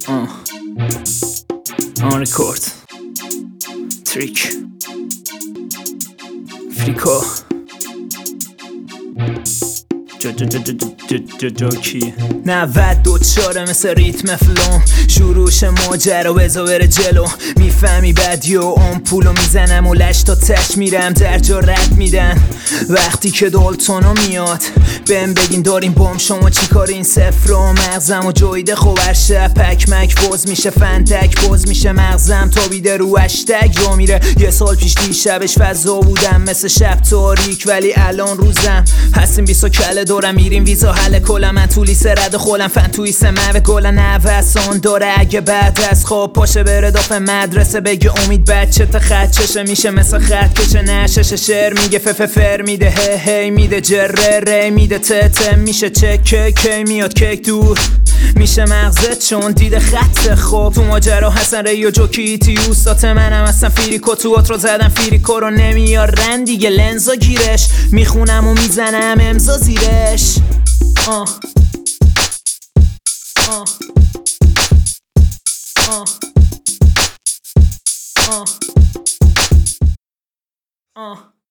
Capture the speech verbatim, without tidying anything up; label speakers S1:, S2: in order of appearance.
S1: آه آن رکورد تریک فریکا جا جا جا جا جا جا جا کی نود دو چاره مثل ریتم فلوم شروعش ماجرا بزا بره جلو میفهمی بدی و آمپولو میزنم و لش تا تش میرم در جا رد میدن وقتی که دالتونو میاد بهم بگین داریم بام شما چی کار این صفر و مغزم و جویده خب هر شب پک مک باز میشه فندک باز میشه مغزم تا بیده رو هشتگ جا میره یه سال پیش دیشبش فضا بودم مثل شب تاریک ولی الان روزم هستیم بیسا کله دورم میریم ویزا حل کلم من تولی سرد خولم فن توی سمه گلن نوسان داره اگه بعد از خواب پاشه بره داف مدرسه بگه امید بچه تا خط چشه میشه مثل خط کشه نشش شعر میگه فف فر میده هی هی میده جره ری میده تت میشه چک کی میاد کیک دور میشه مغزت چون دیده خط خوب تو ماجرا حسن ری و جوکی تیوستات منم اصلا فیریکو تو رو زدم فیریکو رو نمیارن دیگه لنزا گیرش میخونم و میزنم امضا زیرش آه آه آه آه آه